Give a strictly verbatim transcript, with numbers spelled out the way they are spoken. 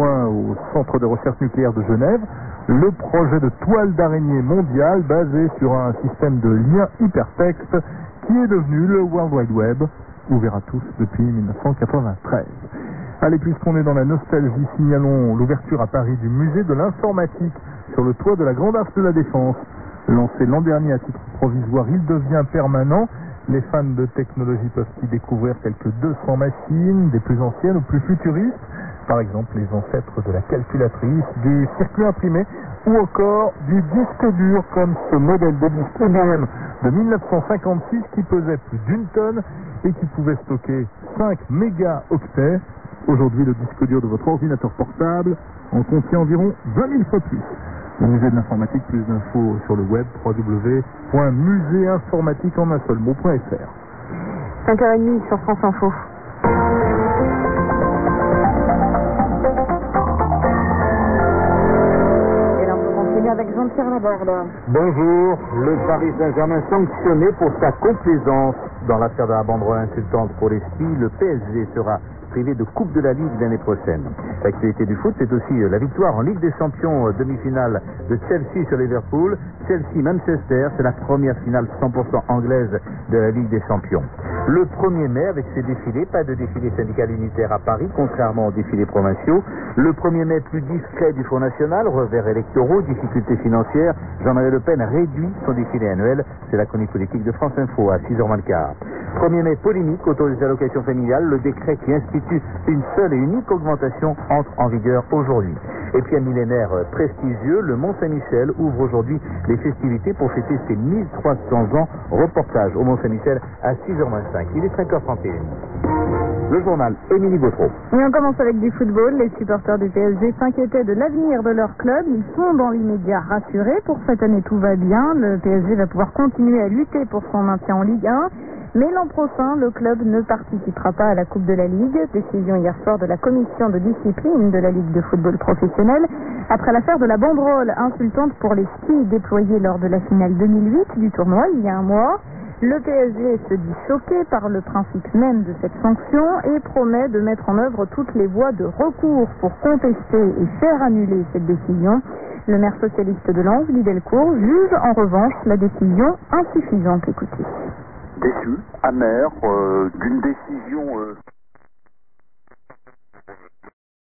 point au Centre de recherche nucléaire de Genève le projet de toile d'araignée mondiale basé sur un système de liens hypertextes qui est devenu le World Wide Web, ouvert à tous depuis mille neuf cent quatre-vingt-treize. Allez, puisqu'on est dans la nostalgie, signalons l'ouverture à Paris du musée de l'informatique sur le toit de la Grande Arche de la Défense. Lancé l'an dernier à titre provisoire, il devient permanent. Les fans de technologie peuvent y découvrir quelques deux cents machines, des plus anciennes aux plus futuristes, par exemple les ancêtres de la calculatrice, des circuits imprimés ou encore du disque dur comme ce modèle de disque I B M de mille neuf cent cinquante-six qui pesait plus d'une tonne et qui pouvait stocker cinq mégaoctets. Aujourd'hui, le disque dur de votre ordinateur portable en contient environ vingt mille fois plus. Le musée de l'informatique, plus d'infos sur le web, w w w point musée informatique en un seul mot point f r. cinq heures trente sur France Info. Et là, on continue avec Jean-Pierre Laborde. Bonjour, le Paris Saint-Germain sanctionné pour sa complaisance dans l'affaire de la banderole insultante pour les filles. Le P S G sera privé de Coupe de la Ligue l'année prochaine. L'actualité du foot, c'est aussi la victoire en Ligue des Champions, demi-finale de Chelsea sur Liverpool. Chelsea-Manchester, c'est la première finale cent pour cent anglaise de la Ligue des Champions. Le premier mai, avec ses défilés, pas de défilé syndical unitaire à Paris, contrairement aux défilés provinciaux. Le premier mai plus discret du Front National, revers électoraux, difficultés financières. Jean-Marie Le Pen réduit son défilé annuel. C'est la chronique politique de France Info à six heures moins le quart. premier mai polémique autour des allocations familiales. Le décret qui institue une seule et unique augmentation entre en vigueur aujourd'hui. Et puis un millénaire prestigieux, le Mont-Saint-Michel ouvre aujourd'hui les festivités pour fêter ses mille trois cents ans. Reportage au Mont-Saint-Michel à six heures moins cinq. Il est cinq heures trente et une. Le journal Émilie Gautreau. Et on commence avec du football. Les supporters du P S G s'inquiétaient de l'avenir de leur club. Ils sont dans l'immédiat rassurés. Pour cette année, tout va bien. Le P S G va pouvoir continuer à lutter pour son maintien en Ligue un. Mais l'an prochain, le club ne participera pas à la Coupe de la Ligue. Décision hier soir de la commission de discipline de la Ligue de football professionnel. Après l'affaire de la banderole insultante pour les skis déployée lors de la finale deux mille huit du tournoi il y a un mois, le P S G se dit choqué par le principe même de cette sanction et promet de mettre en œuvre toutes les voies de recours pour contester et faire annuler cette décision. Le maire socialiste de Lens, Guy Delcourt, juge en revanche la décision insuffisante. Écoutez. Déçu, amer, euh, d'une décision euh,